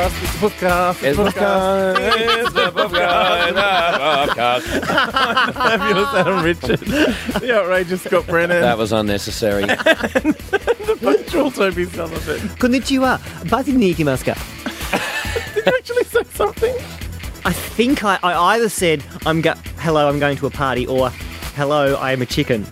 It's the Fabulous Adam Richard. The outrageous Scott Brennan. That was unnecessary. The punctual Toby Sullivan. Konnichiwa. Bati ni ikimasu ka? Did you actually say something? I think I either said, hello, I'm going to a party, or hello, I am a chicken.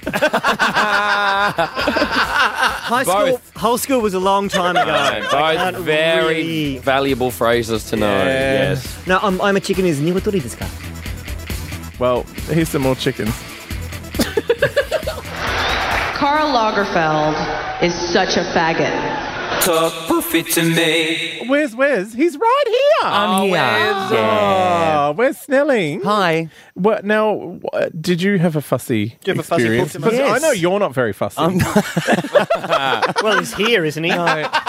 Whole school was a long time ago. Both very valuable phrases to know. Yeah. Yes. No, I'm a chicken is niwatori desu ka? Well, here's some more chickens. Karl Lagerfeld is such a faggot. Talk poofy to me. Where's Wes? He's right here. I'm here. Oh, where's Snelling? Hi. What now? Did you have a fussy Do you have a fussy experience? Pokemon? Because I Yes. know you're not very fussy. Well, he's here, isn't he?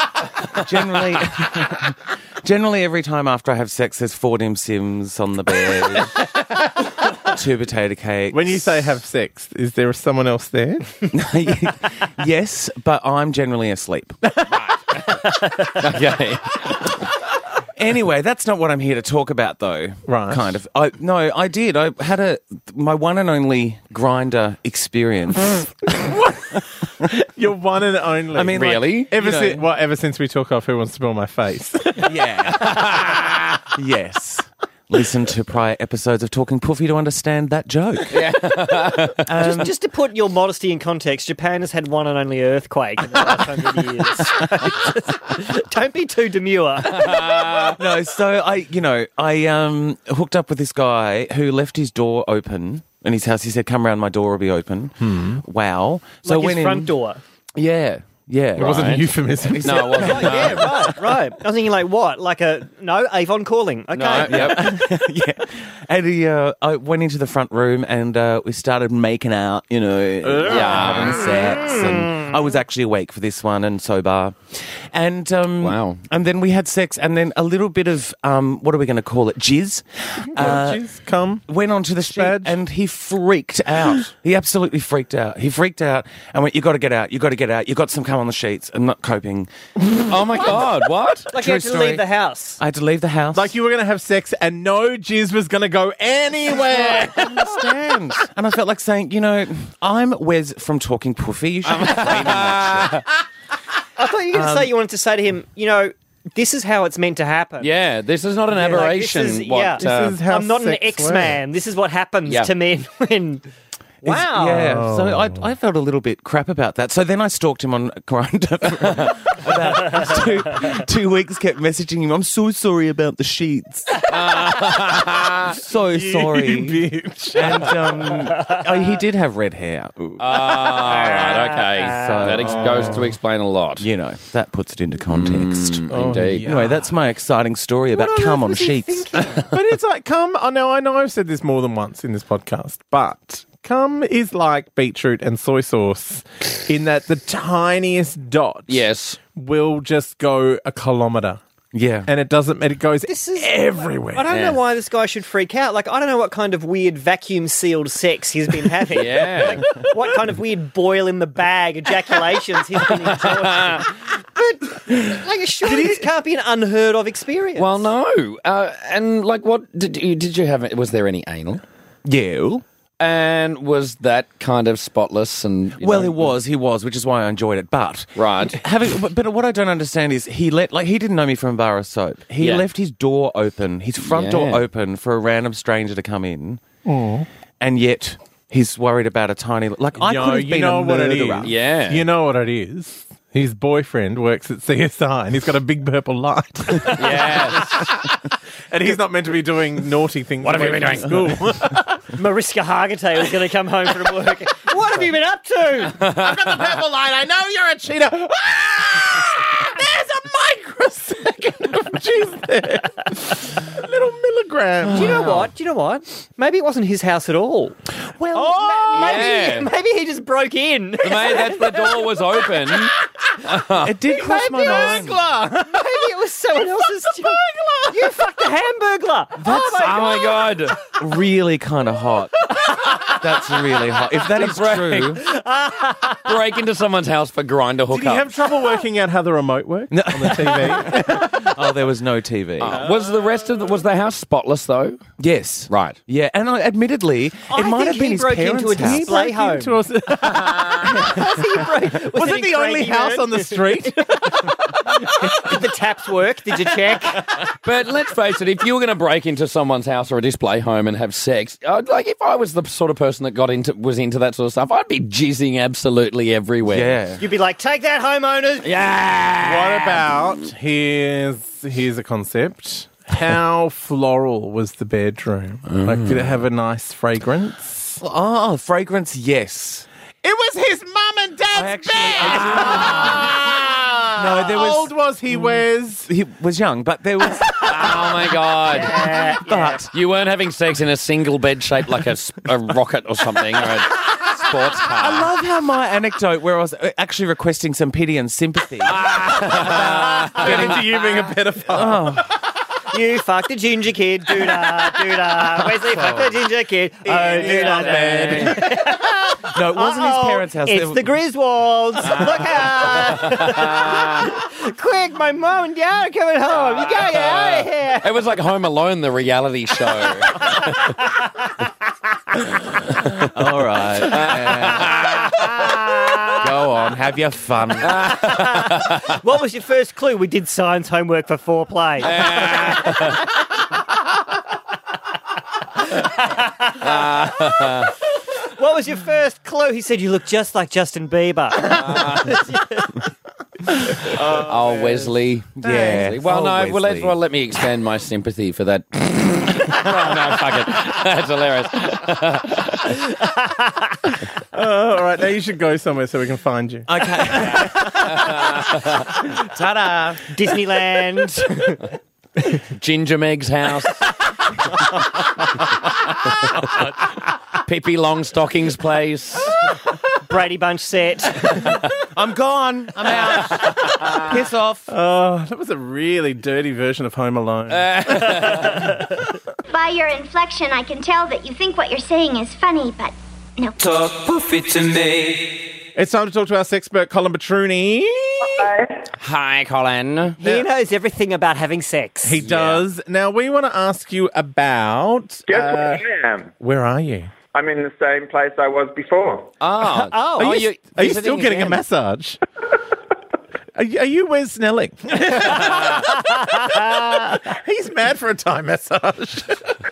Generally, every time after I have sex, there's 4 dim sims on the bed, 2 potato cakes. When you say have sex, is there someone else there? Yes, but I'm generally asleep. Okay. Anyway, that's not what I'm here to talk about, though. Right. Kind of. I did. I had my one and only grinder experience. Your one and only. I mean, Really? Ever since we took off Who Wants to Spill My Face? Yeah. Yes. Listen to prior episodes of Talking Poofy to understand that joke. Just to put your modesty in context, Japan has had one and only earthquake in the last 100 years. Don't be too demure. No, so I hooked up with this guy who left his door open in his house. He said, "Come around, my door will be open." Wow. So Like I went his front in. door. Yeah. It wasn't a euphemism. No, it wasn't. No. Yeah, right. I was thinking, like, what? Like Avon calling. Okay. No, yep. Yeah. And I went into the front room and we started making out, having sex. And I was actually awake for this one and sober. And Wow. And then we had sex and then a little bit of, what are we going to call it? Jizz. Jeez, come. Went onto the sheet Spad. and he freaked out. He absolutely freaked out. He freaked out and went, "You got to get out. You got to get out. You got some cum on the sheets." I'm not coping. Oh, my God. What? Like True you had to story. leave the house. I had to leave the house. Like you were going to have sex and no jizz was going to go anywhere. I understand. And I felt like saying, I'm Wes from Talking Poofy. You shouldn't be claiming that shit. I thought you were going to say you wanted to say to him, this is how it's meant to happen. Yeah, this is not an Like, aberration. this is how how I'm not an sex X-Man. This is what happens Yeah. to men when... Wow. Yeah. So I felt a little bit crap about that. So then I stalked him on Grindr for about 2 weeks, kept messaging him, "I'm so sorry about the sheets." So sorry. Bitch. And he did have red hair. Right, okay. So- That goes to explain a lot. That puts it into context. Indeed. Anyway, that's my exciting story about cum on sheets. But it's like cum. I know I've said this more than once in this podcast, but cum is like beetroot and soy sauce in that the tiniest dot Yes. will just go a kilometre. Yeah. And it goes everywhere. I don't know why this guy should freak out. Like, I don't know what kind of weird vacuum-sealed sex he's been having. Yeah. Like, what kind of weird boil-in-the-bag ejaculations he's been enjoying. But, surely this can't be an unheard-of experience. Well, no. And, what did you have? Was there any anal? Yeah. And was that kind of spotless? And He was, which is why I enjoyed it. But Right. but what I don't understand is he didn't know me from a bar of soap. He Yeah. left his door open, his front door open for a random stranger to come in, and yet he's worried about a tiny. I could have been a what it murderer. is. Yeah. You know what it is. His boyfriend works at CSI and he's got a big purple light. Yes. And he's not meant to be doing naughty things. What have you been doing? School. Mariska Hargitay was going to come home from work. What have you been up to? I've got the purple light. I know you're a cheater. There's a microsecond of jizz there. A little milligram. Do you know what? Maybe it wasn't his house at all. Well, Maybe he just broke in. The door was open. it did cross my mind. Maybe it was someone else's junk. You fucked a hamburglar. Oh my God. Really kind of hot. That's really hot. If that is true, Break into someone's house for grinder Did you hookup. have trouble working out how the remote worked on the TV? oh, there was no TV. Was the house spotless though? Yes. Right. Yeah, and admittedly, it might have been his broke parents' into a house. display home. Into us- was it the only house on the street? Did the taps work? Did you check? But let's face it, if you were going to break into someone's house or a display home and have sex, like if I was the sort of person that was into that sort of stuff, I'd be jizzing absolutely everywhere. Yeah. You'd be like, take that, homeowners. Yeah. What about here's a concept. How floral was the bedroom? Like, did it have a nice fragrance? Oh, fragrance, yes. It was his mum and dad's No, there was. How old was he, Wes? He was young, but there was. Oh my God. But You weren't having sex in a single bed shaped like a rocket or something, or a sports car. I love how my anecdote, where I was actually requesting some pity and sympathy, Get into you being a pedophile. You fucked a ginger kid. Doo-da, doo-da. Wesley fucked a ginger kid. Oh, doo-da, doo-da. no, it wasn't his parents' house. It's the Griswolds. Look out. Quick, my mom and dad are coming home. You gotta get out of here. It was like Home Alone, the reality show. All right. Go on, have your fun. What was your first clue? We did science homework for foreplay. What was your first clue? He said you look just like Justin Bieber. Wesley. Yeah. Well, no, Wesley. let me expand my sympathy for that. Oh, no, fuck it. That's hilarious. All right, now you should go somewhere so we can find you. Okay. Ta-da. Disneyland. Ginger Meg's house. Pippi Longstocking's place. Brady Bunch set. I'm gone. I'm out. Piss off. Oh, that was a really dirty version of Home Alone. By your inflection, I can tell that you think what you're saying is funny, but no. Talk profit to me. It's time to talk to our sexpert, Colin Petruni. Hi, Colin. He knows everything about having sex. He does. Now, we want to ask you about... Guess where I am? Where are you? I'm in the same place I was before. Oh. Are you still getting a massage? Are you Wes Snelling? He's mad for a Thai massage.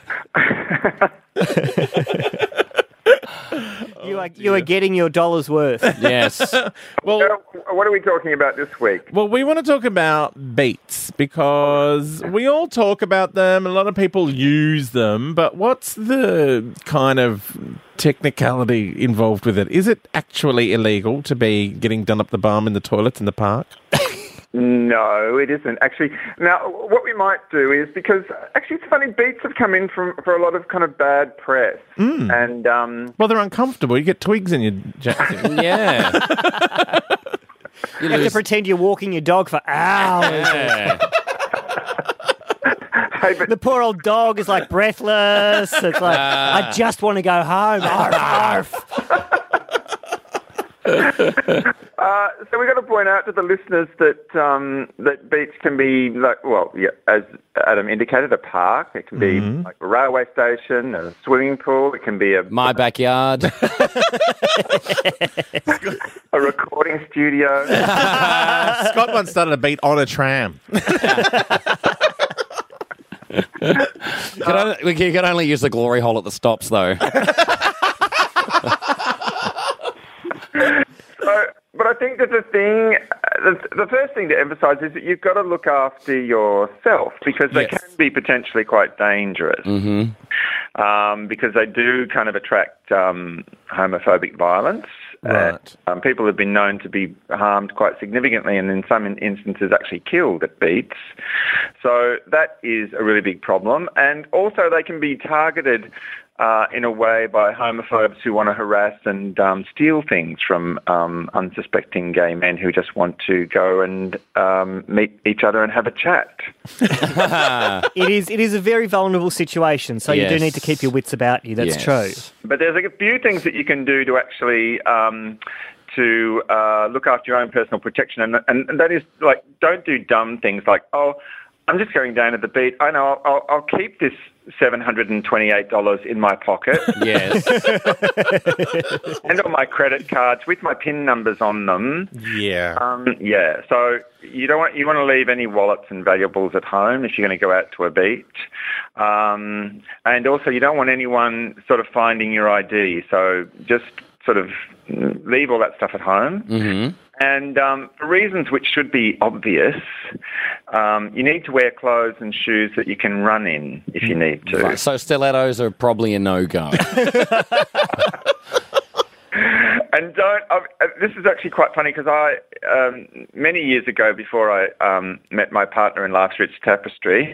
You are getting your dollar's worth. Yes. Well, What are we talking about this week? well, we want to talk about beats because we all talk about them. A lot of people use them, but what's the kind of technicality involved with it? Is it actually illegal to be getting done up the bum in the toilets in the park? No, it isn't. Actually, now, what we might do is, because actually it's funny, beats have come in for a lot of kind of bad press. And, Well, they're uncomfortable. You get twigs in your jacket. Yeah. You have to pretend you're walking your dog for hours. Yeah. hey, but The poor old dog is like breathless. It's like, I just want to go home. Arf, arf. so we've got to point out to the listeners that that beats can be like, well, yeah, as Adam indicated, a park. It can be like a railway station, a swimming pool. It can be My backyard. a recording studio. Scott once started a beat on a tram. We can only use the glory hole at the stops, though. But I think that the first thing to emphasise is that you've got to look after yourself because they can be potentially quite dangerous. Because they do kind of attract homophobic violence. Right. People have been known to be harmed quite significantly and in some instances actually killed at beats. So that is a really big problem. And also they can be targeted in a way by homophobes who want to harass and steal things from unsuspecting gay men who just want to go and meet each other and have a chat. It is a very vulnerable situation, so you do need to keep your wits about you. That's true. But there's a few things that you can do to actually to look after your own personal protection, and that is, like, don't do dumb things like, oh, I'm just going down to the beach. I know, I'll keep this $728 in my pocket. Yes. And on my credit cards with my PIN numbers on them. Yeah. Yeah. So you want to leave any wallets and valuables at home if you're going to go out to a beach. And also you don't want anyone sort of finding your ID. So just sort of leave all that stuff at home. Mm-hmm. And for reasons which should be obvious, you need to wear clothes and shoes that you can run in if you need to. Right, so stilettos are probably a no-go. And this is actually quite funny because many years ago, before I met my partner in Life's Rich Tapestry,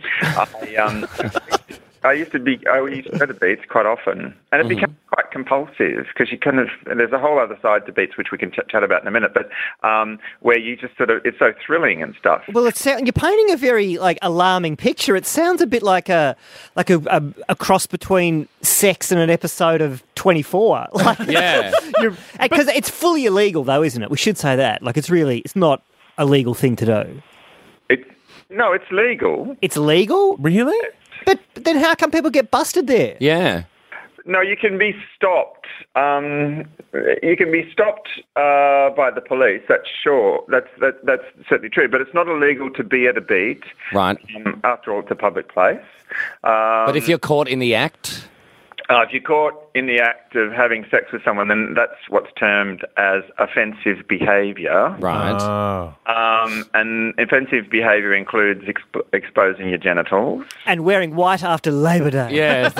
I used to go to beats quite often, and it became quite compulsive because there's a whole other side to beats which we can chat about in a minute, but where you just sort of, it's so thrilling and stuff. Well, you're painting a very alarming picture. It sounds a bit like a cross between Sex and an episode of 24. Yeah, because it's fully illegal, though, isn't it? We should say that. It's not a legal thing to do. No, it's legal. It's legal? Really? But then how come people get busted there? Yeah. No, you can be stopped. You can be stopped by the police. That's sure. That's certainly true. But it's not illegal to be at a beat. Right. After all, it's a public place. But if you're caught in the act? If you're caught in the act of having sex with someone, then that's what's termed as offensive behaviour. Right. Oh. And offensive behaviour includes exposing your genitals. And wearing white after Labor Day. Yes.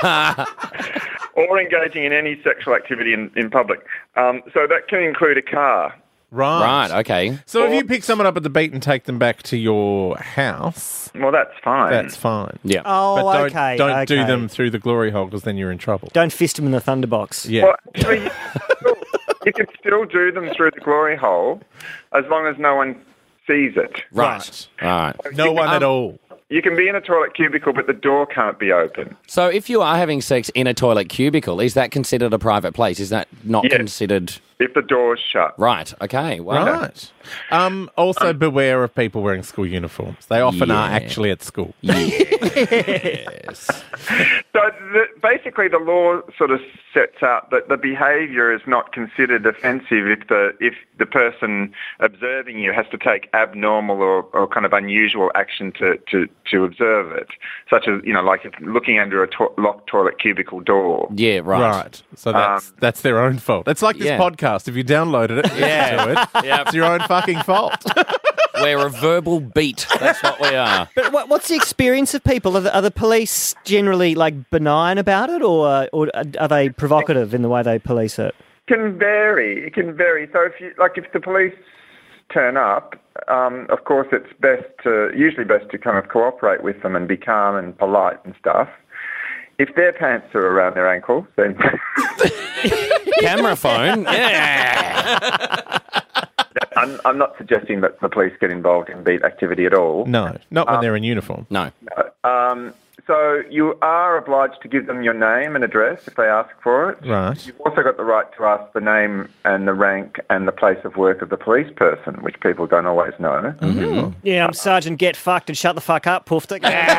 Or engaging in any sexual activity in public. So that can include a car. Right. Right, okay. So if you pick someone up at the beat and take them back to your house, well, that's fine. that's fine. Yeah. Oh, But don't do them through the glory hole because then you're in trouble. Don't fist them in the thunderbox. Yeah. Well, actually, you can still do them through the glory hole as long as no one sees it. Right. Right. No one at all. You can be in a toilet cubicle, but the door can't be open. So if you are having sex in a toilet cubicle, is that considered a private place? Is that not considered... If the door's shut. Right, okay. Wow. Right. Also, beware of people wearing school uniforms. They often are actually at school. Yes. So basically the law sort of sets out that the behaviour is not considered offensive if the person observing you has to take abnormal or kind of unusual action to observe it, such as, like if looking under a locked toilet cubicle door. Yeah, right. Right. So that's their own fault. It's like this podcast. If you downloaded it, it's your own fucking fault. We're a verbal beat. That's what we are. But what's the experience of people? Are the police generally benign about it, or are they provocative in the way they police it? It can vary. So if the police turn up, of course it's usually best to kind of cooperate with them and be calm and polite and stuff. If their pants are around their ankles, then Camera phone, yeah. I'm not suggesting that the police get involved in beat activity at all. No, not when they're in uniform. No. So you are obliged to give them your name and address if they ask for it. Right. You've also got the right to ask the name and the rank and the place of work of the police person, which people don't always know. Mm-hmm. Yeah, I'm Sergeant Get Fucked and shut the fuck up, Poofta.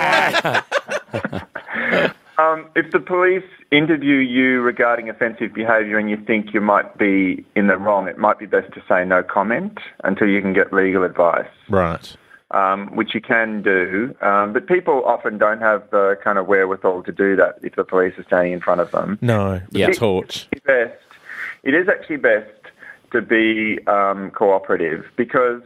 If the police interview you regarding offensive behaviour and you think you might be in the wrong, it might be best to say no comment until you can get legal advice. Right. Which you can do, but people often don't have the kind of wherewithal to do that if the police are standing in front of them. No, the torch. It is actually best to be cooperative because,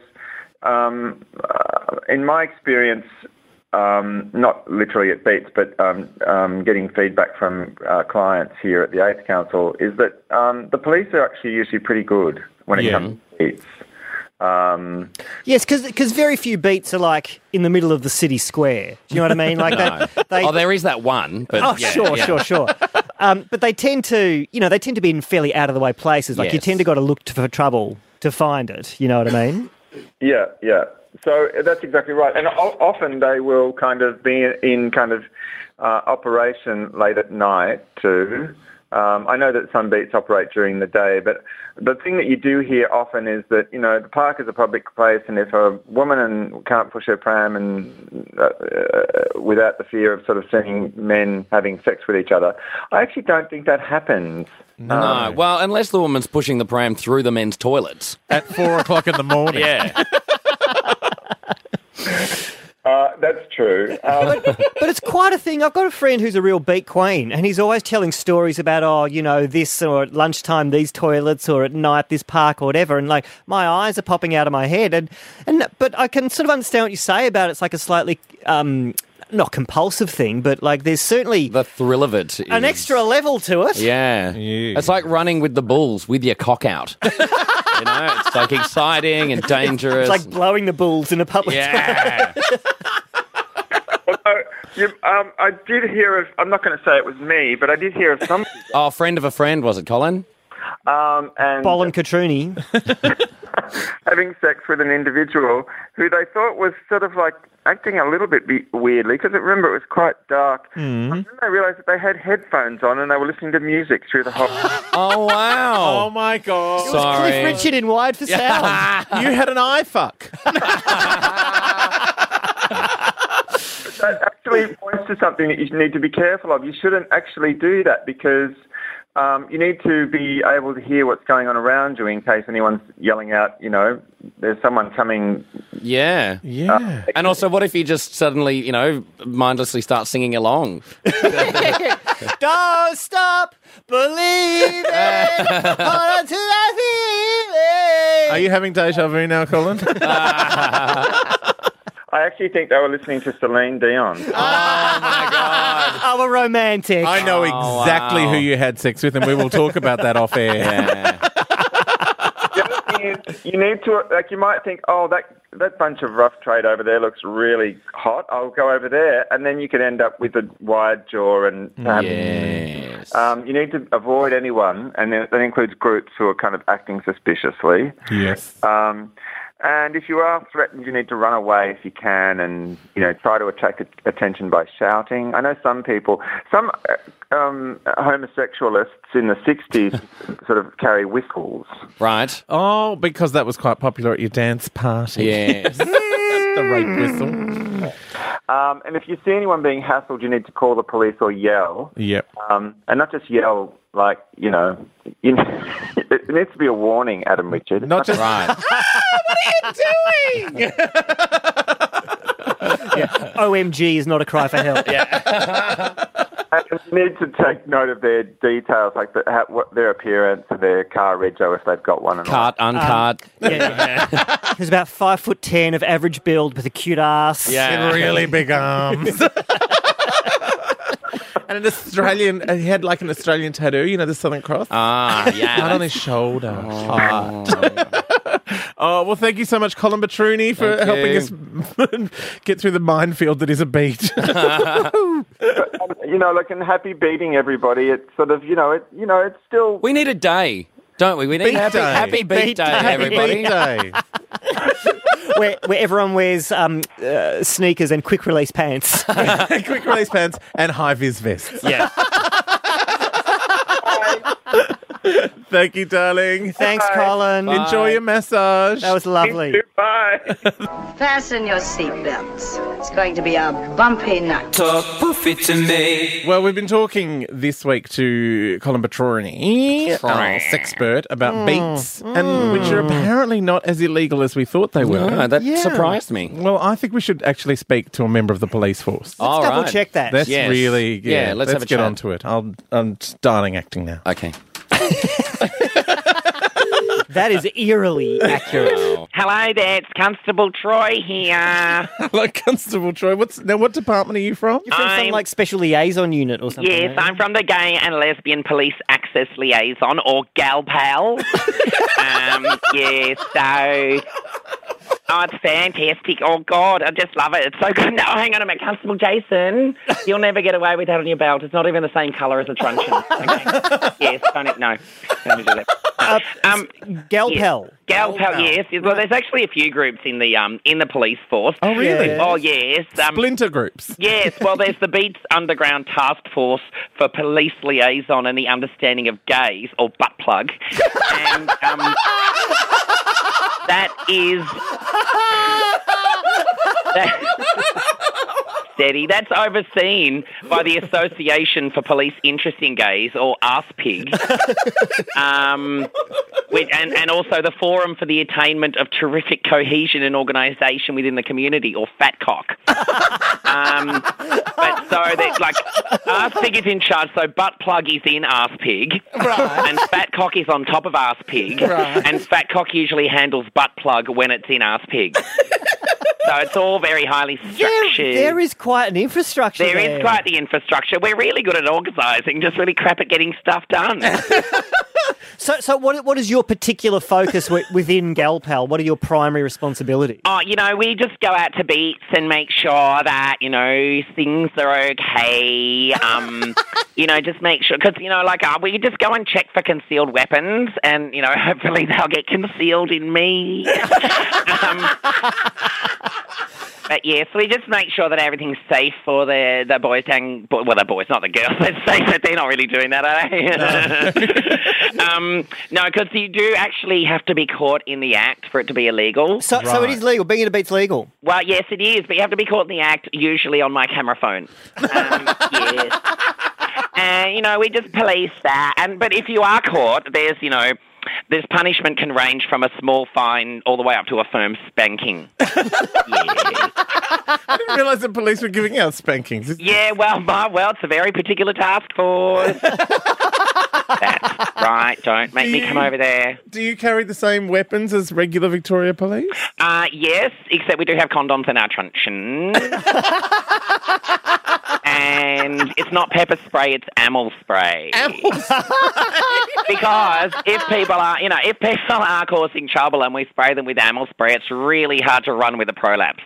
in my experience, not literally at Beats, but getting feedback from clients here at the AIDS Council, is that the police are actually usually pretty good when it comes to Beats. Yes, because very few beats are in the middle of the city square. Do you know what I mean? That. There is that one. But sure. But they tend to, be in fairly out of the way places. Like you Yes. tend to got to look for trouble to find it. You know what I mean? Yeah, yeah. So that's exactly right. And often they will kind of be in kind of operation late at night too. I know that some beats operate during the day, but the thing that you do hear often is that, the park is a public place, and if a woman can't push her pram and without the fear of sort of seeing men having sex with each other, I actually don't think that happens. No, well, unless the woman's pushing the pram through the men's toilets. At 4 o'clock in the morning. Yeah. That's true. But it's quite a thing. I've got a friend who's a real beat queen, and he's always telling stories about, this, or at lunchtime these toilets, or at night this park, or whatever. And like my eyes are popping out of my head, but I can sort of understand what you say about it's like a slightly not compulsive thing, but like there's certainly The thrill of it is... an extra level to it. Yeah. It's like running with the bulls with your cock out. It's like exciting and dangerous. It's like blowing the bulls in a public Yeah. I did hear of, I'm not going to say it was me, but I did hear of some Oh, friend of a friend, was it, Colin? and Bolin Catruni. having sex with an individual who they thought was sort of like acting a little bit weirdly, because remember it was quite dark. And then they realised that they had headphones on and they were listening to music through the whole... Oh, wow. Oh, my God. Sorry. Cliff Richard in Wide for Sound. You had an eye fuck. That actually points to something that you need to be careful of. You shouldn't actually do that because you need to be able to hear what's going on around you in case anyone's yelling out, there's someone coming. Yeah. Yeah. And also, what if you just suddenly, mindlessly start singing along? Don't stop believing. Hold on to that feeling. Are you having deja vu now, Colin? I actually think they were listening to Celine Dion. Oh, my God. I'm a romantic. I know exactly wow. who you had sex with, and we will talk about that off air. Yeah. The other thing is, you need to, you might think, oh, that bunch of rough trade over there looks really hot. I'll go over there. And then you could end up with a wide jaw and... Yes. you need to avoid anyone, and that includes groups who are kind of acting suspiciously. Yes. And if you are threatened, you need to run away if you can and, try to attract attention by shouting. I know some homosexualists in the 60s sort of carry whistles. Right. Oh, because that was quite popular at your dance party. Yes. The rape whistle. And if you see anyone being hassled, you need to call the police or yell. Yep. And not just yell like, it needs to be a warning, Adam Richard. Not just... Right. OMG is not a cry for help. And you need to take note of their details, like their appearance and their car rego if they've got one. And Cut, uncut. He's about 5'10" of average build with a cute ass. Yeah. really big arms. And he had like an Australian tattoo, the Southern Cross. Ah, yeah. Right on his shoulder. Oh, well, thank you so much, Colin Petruni, for Thank helping you. us get through the minefield that is a beat. And happy beating everybody. It's sort of, it's still... We need a day, don't we? We need Beat happy, day. happy beat day, everybody. Beat day. where everyone wears sneakers and quick release pants. Quick release pants and high-vis vests. Yeah. Thank you, darling. Thanks, Colin. Enjoy your massage. That was lovely. Bye. Fasten your seatbelts. It's going to be a bumpy night. Talk poofy to me. Well, we've been talking this week to Colin Petroni, our sexpert, about beats, and which are apparently not as illegal as we thought they were. No, that surprised me. Well, I think we should actually speak to a member of the police force. All Double right. check that. That's Yes. really... Yeah, let's have a get chat. on to it. I'm starting acting now. Okay. That is eerily accurate. Hello there, it's Constable Troy here. Hello, Constable Troy. What department are you from? You're from some I'm- like special liaison unit or something. Yes, aren't you? I'm from the Gay and Lesbian Police Access Liaison, or GALPAL. Yes, so Oh, it's fantastic. Oh, God, I just love it. It's so good. No, hang on a minute. Constable Jason, you'll never get away with that on your belt. It's not even the same colour as a truncheon. Okay? Yes, don't do that. Galpel. Galpel, yes. Well, there's actually a few groups in the police force. Oh, really? Yes. Oh, yes. Splinter groups. Yes, well, there's the Beats Underground Task Force for Police Liaison and the Understanding of Gays, or butt plug. And that is... Steady. That's overseen by the Association for Police Interest in Gays, or ASPIG, and also the Forum for the Attainment of Terrific Cohesion and Organisation within the Community, or FATCOC. But so that, like, ASPIG is in charge, so butt plug is in ASPIG, Right. and FATCOC is on top of ASPIG, and FATCOC usually handles butt plug when it's in ASPIG. So it's all very highly structured. There is quite an infrastructure There is quite the infrastructure. We're really good at organising, just really crap at getting stuff done. So what is your particular focus within Galpal? What are your primary responsibilities? Oh, we just go out to beats and make sure that, things are okay. Just make sure, because, we just go and check for concealed weapons and, hopefully they'll get concealed in me. But yes, we just make sure that everything's safe for the boys down... Well, the boys, not the girls. Let's say that they're not really doing that, are they? No, because you do actually have to be caught in the act for it to be illegal. So it is legal. Being in a beat's legal. Well, yes, it is, but you have to be caught in the act, usually on my camera phone. Yes. And, we just police that. But if you are caught, there's punishment can range from a small fine all the way up to a firm spanking. Yeah. I didn't realise the police were giving out spankings. Yeah, well, it's a very particular task force. That's right. Don't make me come over there. Do you carry the same weapons as regular Victoria Police? Yes, except we do have condoms in our truncheon. And it's not pepper spray, it's amyl spray. Amyl spray? Because if people are causing trouble and we spray them with amyl spray, it's really hard to run with a prolapse.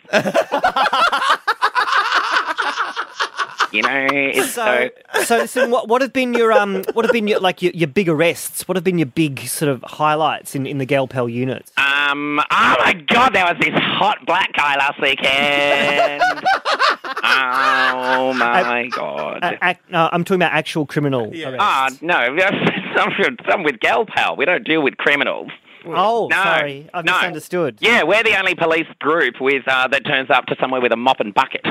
So what have been your your big arrests? What have been your big sort of highlights in the Galpal units? Oh my God, there was this hot black guy last weekend. Oh my God. I'm talking about actual criminal arrests. No, some with Galpal. We don't deal with criminals. Oh, no, sorry, I've misunderstood. Yeah, we're the only police group with that turns up to somewhere with a mop and bucket.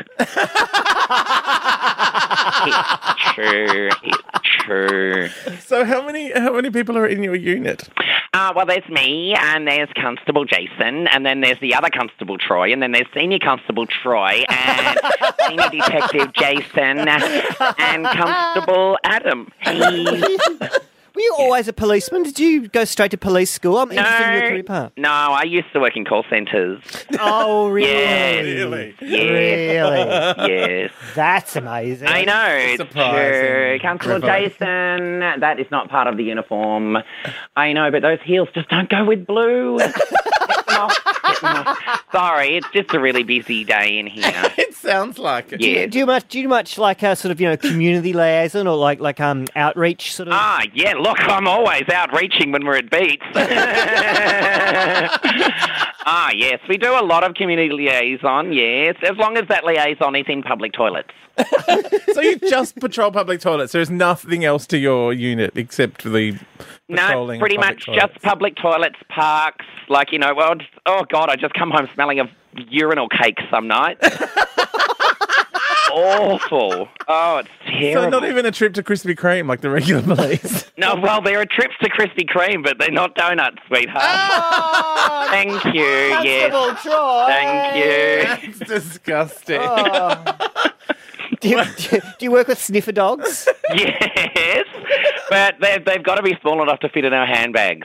It's true. So how many people are in your unit? Well, there's me, and there's Constable Jason, and then there's the other Constable Troy, and then there's Senior Constable Troy, and Senior Detective Jason, and Constable Adam. Were you always a policeman? Did you go straight to police school? I'm interested in your career path. No, I used to work in call centres. Oh, really? Yeah. Really? Yes. Really? Yes. That's amazing. I know. Surprising. Constable Jason, that is not part of the uniform. I know, but those heels just don't go with blue. Get them off. Sorry, it's just a really busy day in here. It sounds like it. Yeah. Do you much like sort of community liaison or like outreach sort of? Yeah. Look, I'm always outreaching when we're at Beats. Yes, we do a lot of community liaison. Yes, as long as that liaison is in public toilets. So you just patrol public toilets. There's nothing else to your unit except for the patrolling. No, pretty much toilets. just public toilets, parks. Oh God, I just come home smelling of urinal cake some night. Awful. Oh, it's terrible. So not even a trip to Krispy Kreme like the regular police? No, well, there are trips to Krispy Kreme, but they're not donuts, sweetheart. Oh, thank you, yes. Troy. Thank you. It's disgusting. Oh. Do you work with sniffer dogs? Yes, but they've got to be small enough to fit in our handbags.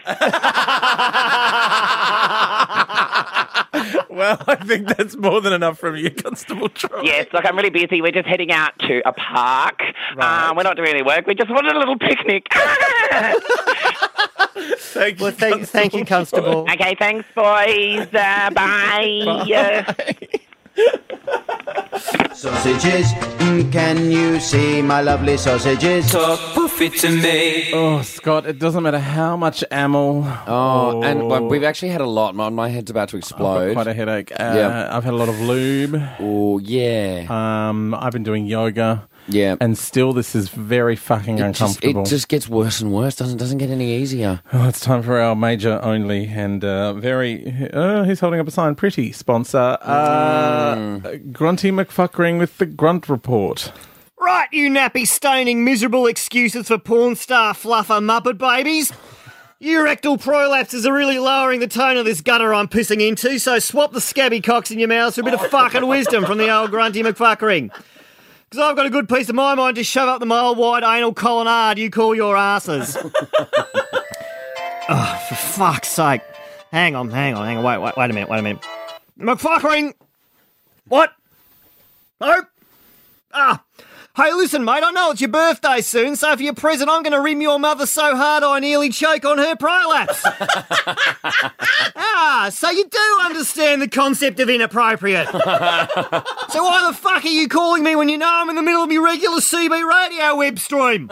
Well, I think that's more than enough from you, Constable Troy. Yes, look, I'm really busy. We're just heading out to a park. Right. We're not doing any work. We just wanted a little picnic. Thank you, Thank you, Constable. Okay, thanks, boys. Bye. Sausages, can you see my lovely sausages? Talk poofy to me. Oh, Scott, it doesn't matter how much amyl. And we've actually had a lot. My head's about to I've explode. got quite a headache. Yeah. I've had a lot of lube. Oh, yeah. I've been doing yoga. Yeah. And still, this is very fucking uncomfortable. It just gets worse and worse. Doesn't get any easier. Well, it's time for our major only and he's holding up a sign, pretty sponsor. Grunty McFuckering with the Grunt Report. Right, you nappy stoning miserable excuses for porn star fluffer Muppet babies. Your rectal prolapses are really lowering the tone of this gutter I'm pissing into, so swap the scabby cocks in your mouths for a bit of fucking wisdom from the old Grunty McFuckering. Because I've got a good piece of my mind to shove up the mile-wide anal colonnade you call your asses. Oh, for fuck's sake. Hang on. Wait a minute. McFuckering! What? Oh? Hey, listen, mate, I know it's your birthday soon, so for your present, I'm going to rim your mother so hard I nearly choke on her prolapse. So you do understand the concept of inappropriate. So why the fuck are you calling me when you know I'm in the middle of my regular CB radio web stream?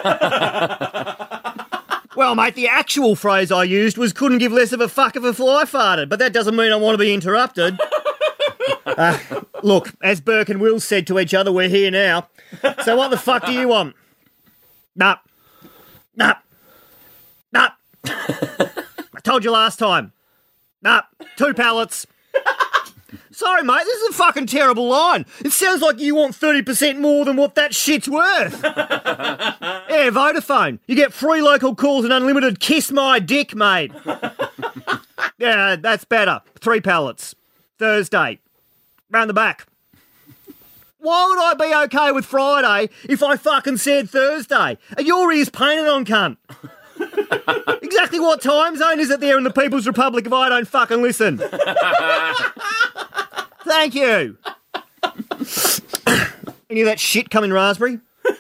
Well, mate, the actual phrase I used was couldn't give less of a fuck if a fly farted, but that doesn't mean I want to be interrupted. Look, as Burke and Will said to each other, we're here now. So what the fuck do you want? Nah. I told you last time. Nah, 2 pallets. Sorry, mate, this is a fucking terrible line. It sounds like you want 30% more than what that shit's worth. Yeah, Vodafone. You get free local calls and unlimited kiss my dick, mate. Yeah, that's better. 3 pallets. Thursday. Round the back. Why would I be okay with Friday if I fucking said Thursday? Are your ears painted on, cunt? Exactly what time zone is it there in the People's Republic if I don't fucking listen? Thank you. Any of that shit come in raspberry?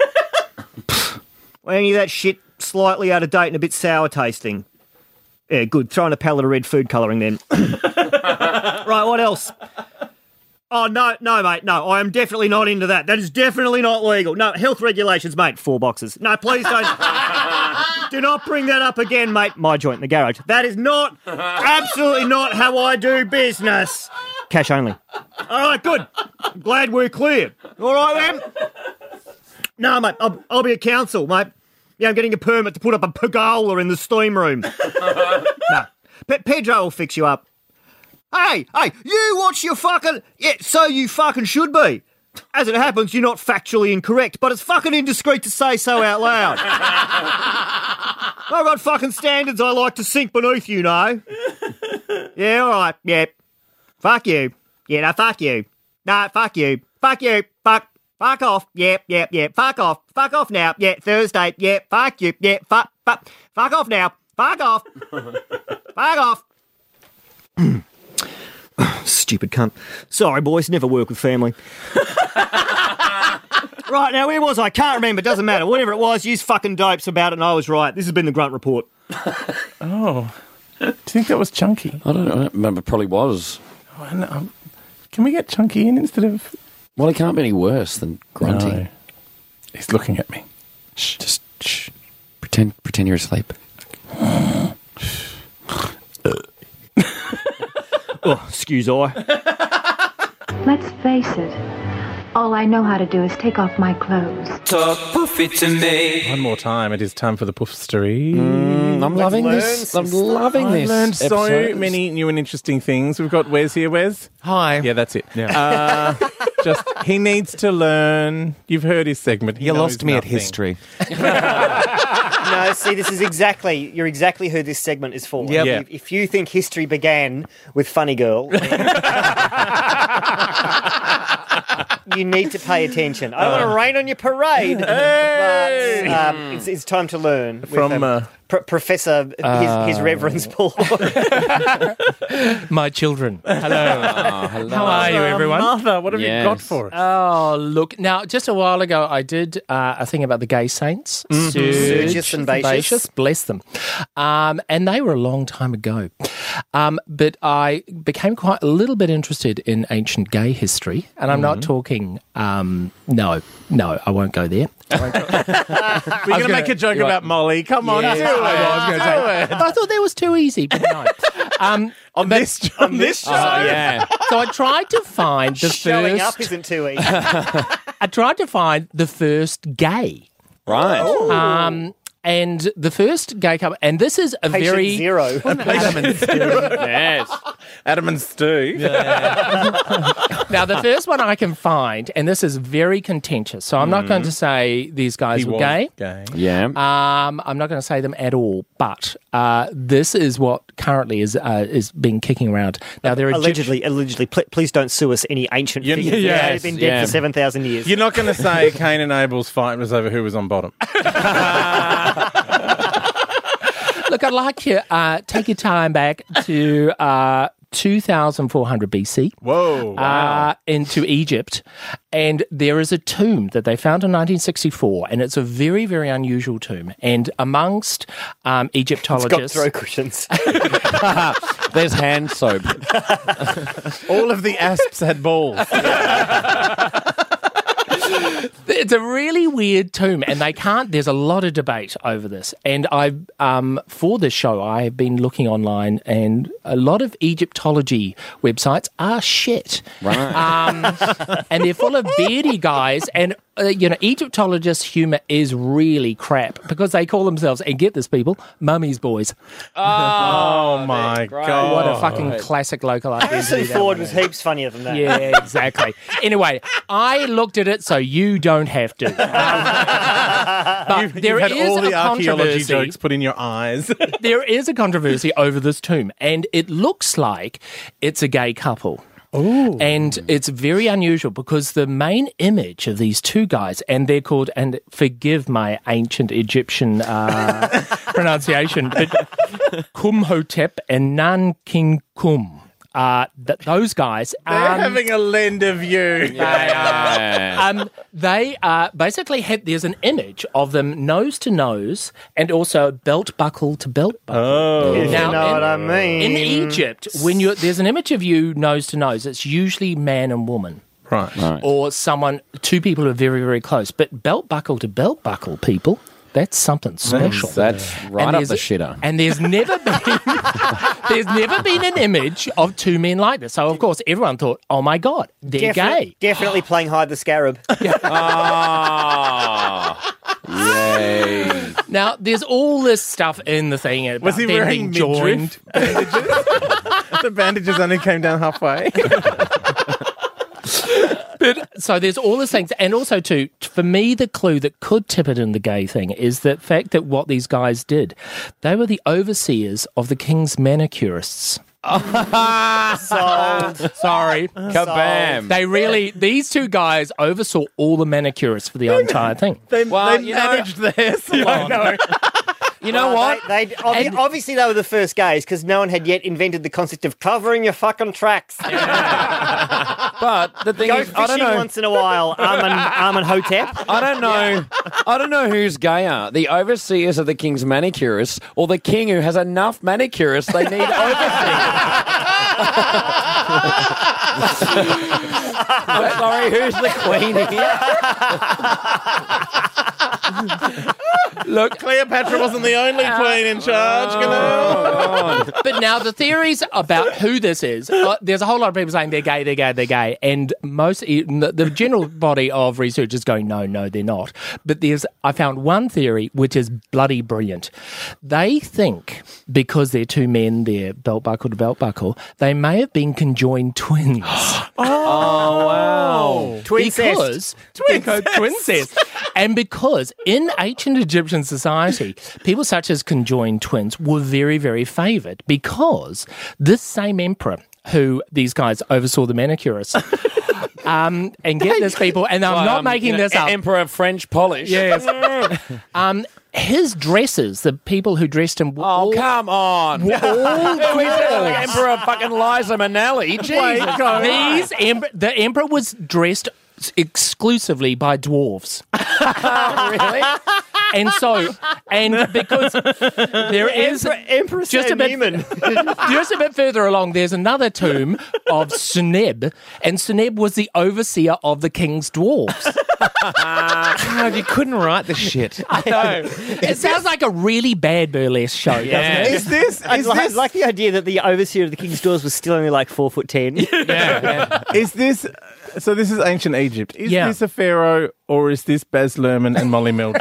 Any of that shit slightly out of date and a bit sour tasting? Yeah, good. Throw in a pallet of red food colouring then. Right, what else? Oh, no, mate, no, I am definitely not into that. That is definitely not legal. No, health regulations, mate, 4 boxes. No, please don't. Do not bring that up again, mate. My joint in the garage. That is not, absolutely not how I do business. Cash only. All right, good. I'm glad we're clear. All right, then. No, mate, I'll be a council, mate. Yeah, I'm getting a permit to put up a pergola in the steam room. No, Pedro will fix you up. Hey, you watch your fucking... Yeah, so you fucking should be. As it happens, you're not factually incorrect, but it's fucking indiscreet to say so out loud. I've got fucking standards I like to sink beneath, you know. Yeah, all right, yeah. Fuck you. Yeah, no, fuck you. No, fuck you. Fuck you. Fuck off. Yeah. Fuck off. Fuck off now. Yeah, Thursday. Yeah, fuck you. Yeah, fuck off now. Fuck off. Fuck off. Stupid cunt. Sorry, boys, never work with family. Right, now, where was I? Can't remember, doesn't matter. Whatever it was, use fucking dopes about it and I was right. This has been the Grunt Report. Oh. Do you think that was Chunky? I don't know. It probably was. Oh, no. Can we get Chunky in instead of... Well, it can't be any worse than Grunty. No. He's looking at me. Shh. Just shh. Pretend you're asleep. Oh, excuse I. Let's face it, all I know how to do is take off my clothes. Talk poofy to me. One more time, it is time for the Poofstery. I'm loving this. I'm loving this. I've learned so episode. many new and interesting things. We've got Wes here. Wes? Hi. Yeah, that's it. Yeah. He needs to learn. You've heard his segment. You lost me at history. No, see, you're exactly who this segment is for. Yep. Yeah. If you think history began with Funny Girl, you need to pay attention. I don't want to rain on your parade, but it's time to learn. From Professor, his Reverence Paul. My children. Hello. Hello. How are you, everyone? Mother, what have you got for us? Oh, look. Now, just a while ago, I did a thing about the gay saints. Sergius and Batius. Bless them. And they were a long time ago. But I became quite a little bit interested in ancient gay history. And I'm not talking... No, I won't go there. We're going to make a joke about Molly. Come on, do it. I thought that was too easy, but no. On this show? Yeah. So I tried to find the Showing first... up isn't too easy. I tried to find the first gay. Right. And the first gay couple, and this is a Patient very... zero. Adam and Stu. Yes. Adam and Stu. Now, the first one I can find, and this is very contentious, so I'm not going to say these guys were gay. Yeah. I'm not going to say them at all, but this is what currently is being kicking around. Now, there are Allegedly, please don't sue us, any ancient figures. They've been dead for 7,000 years. You're not going to say Cain and Abel's fight was over who was on bottom. Look, I'd like to take your time back to 2400 BC. Whoa. Wow. Into Egypt. And there is a tomb that they found in 1964, and it's a very, very unusual tomb. And amongst Egyptologists... It's got throw cushions. There's hand soap. All of the asps had balls. It's a really weird tomb, and there's a lot of debate over this. And for this show, I have been looking online, and a lot of Egyptology websites are shit. Right. And they're full of beardy guys, and Egyptologists' humour is really crap because they call themselves, and get this, people, mummies boys. Oh my God. What a fucking classic local identity. Harrison Ford was heaps funnier than that. Yeah, exactly. Anyway, I looked at it so you don't have to. But there You've had is all the a archaeology controversy. jokes put in your eyes. There is a controversy over this tomb, and it looks like it's a gay couple. Ooh. And it's very unusual because the main image of these two guys, and they're called, and forgive my ancient Egyptian pronunciation, but Kumhotep and Nanking Kum. Those guys... They're having a lend of you. They basically there's an image of them nose to nose and also belt buckle to belt buckle. Oh. If you know what I mean. In Egypt, when there's an image of you nose to nose, it's usually man and woman. Right. Or two people who are very, very close. But belt buckle to belt buckle, people... That's something special. That's right up the shitter. And there's never been an image of two men like this. So, of course, everyone thought, oh, my God, they're gay. Definitely playing hide the scarab. Yay. Now, there's all this stuff in the thing about Was he them wearing being joined. bandages? The bandages only came down halfway. So there's all these things. And also, too, for me, the clue that could tip it in the gay thing is the fact that what these guys did, they were the overseers of the king's manicurists. Sold. Sorry. Kabam. These two guys oversaw all the manicurists for the entire thing. They managed their salon. You know what? Obviously, they were the first gays because no one had yet invented the concept of covering your fucking tracks. But the thing Go is, I don't fishing know. once in a while, Armin Hotep. I don't know. I don't know who's gayer, the overseers of the king's manicurists or the king who has enough manicurists they need overseers. I'm sorry, who's the queen here? Look, Cleopatra wasn't the only queen in charge, you know. But now the theories about who this is, there's a whole lot of people saying they're gay, and the general body of research is going, no, they're not. But I found one theory which is bloody brilliant. They think because they're two men, they're belt buckle to belt buckle, they may have been conjoined twins. Oh, wow. Twincest. And because in ancient Egyptian society, people such as conjoined twins were very, very favoured because this same emperor who these guys oversaw the manicurists, and get this, people, and I'm not making this up. Emperor French polish. Yes. his dresses, the people who dressed him, were all, come on. were all Who is it? dwarves. Emperor fucking Liza Minnelli. Jesus. The emperor was dressed exclusively by dwarves. Really? And because there is Emperor just a Sam bit, Neiman. just a bit further along, there's another tomb of Suneb, and Suneb was the overseer of the king's dwarves. God, you couldn't write this shit. I know. It sounds like a really bad burlesque show, doesn't it? Is this? I Is like, this? like the idea that the overseer of the king's dwarves was still only like 4'10". Is this? So this is ancient Egypt. Is Yeah. this a pharaoh or is this Baz Luhrmann and Molly Mildred?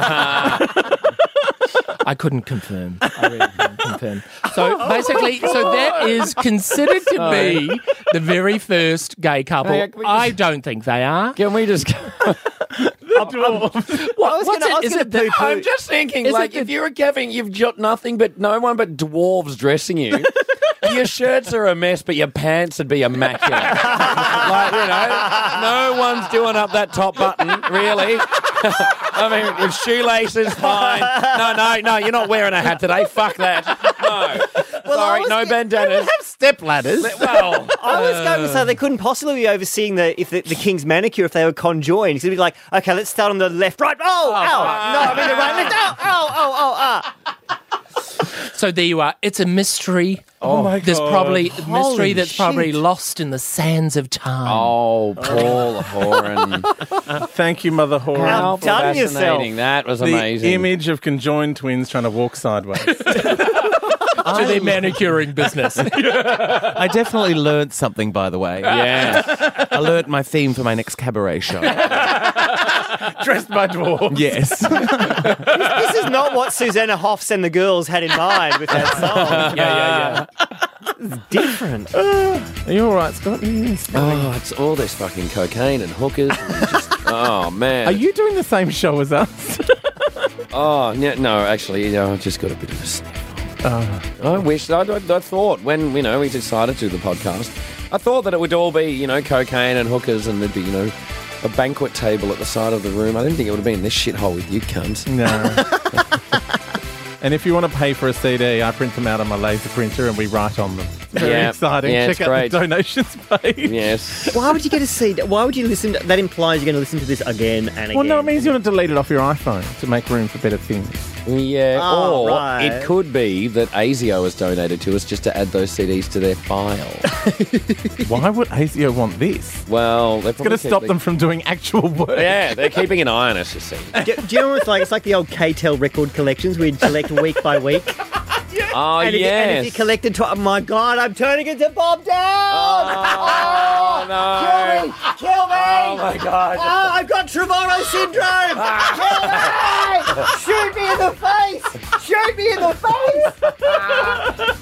I couldn't confirm. I really couldn't confirm. So basically, that is considered to be the very first gay couple. Hey, can we I don't think they are. Can we just... I'm just thinking, Is like, it if you're Gavin, you've got nothing but no one but dwarves dressing you. Your shirts are a mess, but your pants would be immaculate. Like, no one's doing up that top button, really. I mean, your shoelaces, fine. No, you're not wearing a hat today. Fuck that. No. Sorry, no bandanas. Have step ladders. Well, I was going to say they couldn't possibly be overseeing the king's manicure if they were conjoined. It's going to be like, okay, let's start on the left, right. Oh, ow. No, I mean the right, left. Oh. So there you are. It's a mystery. Oh my There's God. probably a mystery Holy that's probably shit. lost in the sands of time. oh, Paul Horan. Thank you, Mother Horan. How done yourself. fascinating. That was amazing. The image of conjoined twins trying to walk sideways. To their manicuring business. I definitely learnt something, by the way. Yeah. I learnt my theme for my next cabaret show. Dressed by dwarves. Yes. This is not what Susanna Hoffs and the girls had in mind with that song. Yeah. It's different. Are you all right, Scott? Yes. Oh, it's all this fucking cocaine and hookers. And just, oh, man. Are you doing the same show as us? Oh, no, actually, I just got a bit of a sniff. I wish, I thought when, we decided to do the podcast, I thought that it would all be, cocaine and hookers and there'd be, a banquet table at the side of the room. I didn't think it would have been this shithole with you cunts. No. And if you want to pay for a CD, I print them out on my laser printer and we write on them. Very exciting. Yeah, Check it's out great. the donations page. Yes. Why would you get a CD? Why would you listen? That implies you're going to listen to this again and again. Well, no, it means you want to delete it off your iPhone to make room for better things. Yeah, Oh, or right. it could be that ASIO has donated to us just to add those CDs to their file. Why would ASIO want this? Well, they're It's going to stop them from doing actual work. Yeah, they're keeping an eye on us, you see. Do you know what it's like? It's like the old K-Tel record collections we'd collect week by week. Oh, And if you collected, oh my God, I'm turning into Bob Down! Oh, no. Kill me! Oh, my God. Oh, I've got Trevorrow syndrome! Kill me! Shoot me in the face! Shoot me in the face!